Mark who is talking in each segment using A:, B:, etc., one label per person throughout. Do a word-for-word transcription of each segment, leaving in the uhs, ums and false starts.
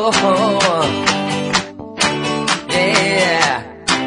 A: oh, oh. Yeah.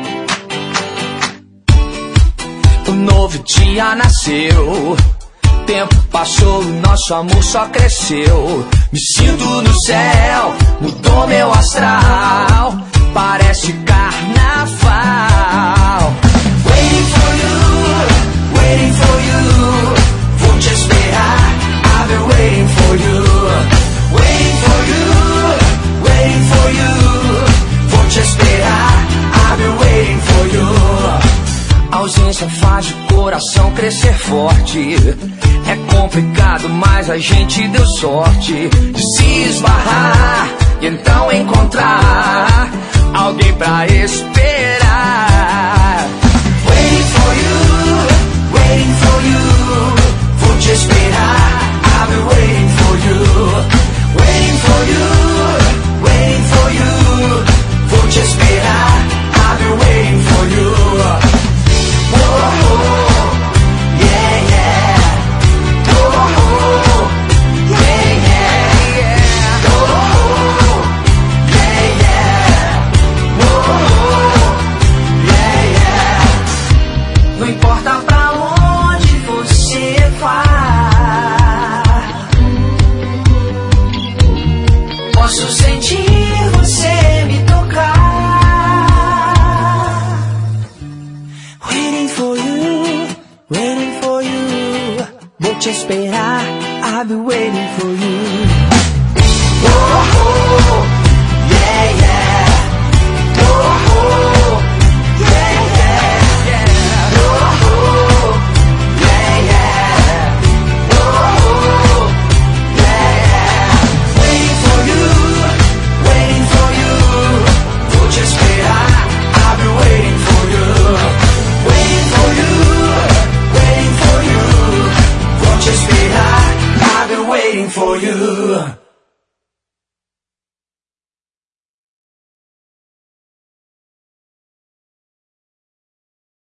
A: Um novo dia nasceu, tempo passou, nosso amor só cresceu. Me sinto no céu, mudou meu astral, parece carnaval. Waiting for you, waiting for you, vou te esperar, I've been waiting for you. Waiting for you, waiting for you, vou te esperar, I've been waiting for you. A ausência faz o coração crescer forte. É complicado, mas a gente deu sorte de se esbarrar e então encontrar alguém pra esperar. Waiting for you, waiting for you, vou te esperar, I've been waiting for you. Waiting for you, waiting for you, vou te esperar, I've been waiting for you. Oh, oh, yeah, yeah. Oh, oh, yeah, yeah, yeah. Oh, oh, yeah, yeah. Oh, oh, yeah, yeah. Não importa pra onde você vá, posso sentir você me tocar. Waiting for you, waiting for you, vou te esperar, I've been waiting for you. Oh,